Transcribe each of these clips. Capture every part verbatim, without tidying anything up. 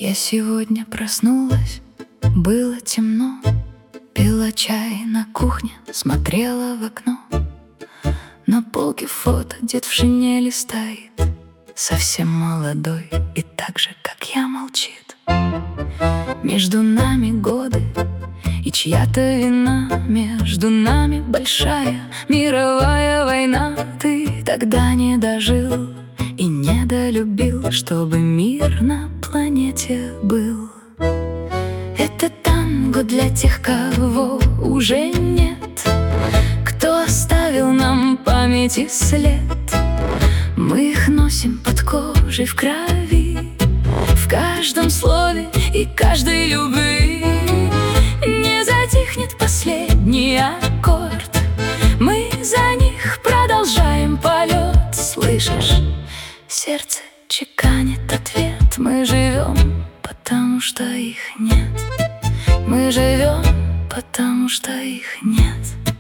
Я сегодня проснулась, было темно, пила чай на кухне, смотрела в окно. На полке фото дед в шинели стоит, совсем молодой и так же, как я, молчит. Между нами годы и чья-то вина, между нами большая мировая война. Ты тогда не дожил и недолюбил, чтобы мир на планете был. Это танго для тех, кого уже нет, кто оставил нам память и след. Мы их носим под кожей в крови, в каждом слове и каждой любви. Не затихнет последний аккорд, мы за них продолжаем полет. Слышишь? Сердце чеканит ответ. Мы живем, потому что их нет. Мы живем, потому что их нет.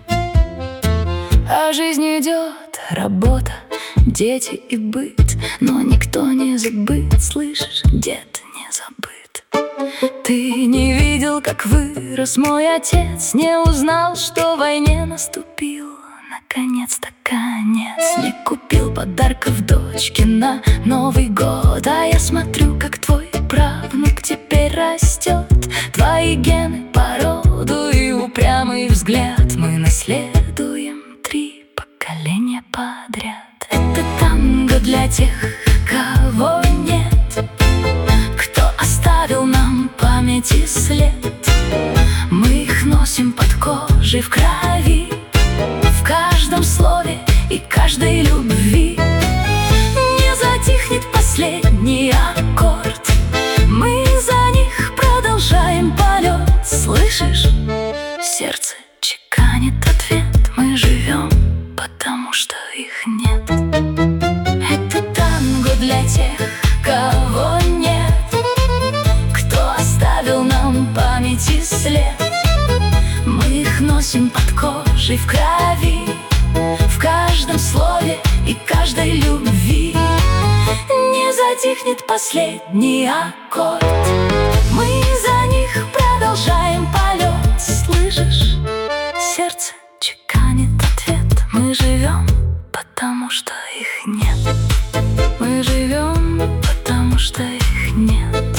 А жизнь идет, работа, дети и быт, но никто не забыт, слышишь, дед не забыт. Ты не видел, как вырос мой отец, не узнал, что войне наступил наконец-то конец. Не купил подарков дочке на Новый год, а я смотрю, как твой правнук теперь растет. Твои гены, породу и упрямый взгляд мы наследуем три поколения подряд. Это танго для тех, кого нет, кто оставил нам память и след. Мы их носим под кожей в крови, в каждом слове и каждой любви. Не затихнет последний аккорд, мы за них продолжаем полет. Слышишь? Сердце чеканит ответ. Мы живем, потому что их нет. Это танго для тех, кого нет, кто оставил нам память и след. Мы их носим под кожей в крови, в каждом слове и каждой любви. Не затихнет последний аккорд, мы за них продолжаем полет. Слышишь? Сердце чеканит ответ. Мы живем, потому что их нет. Мы живем, потому что их нет.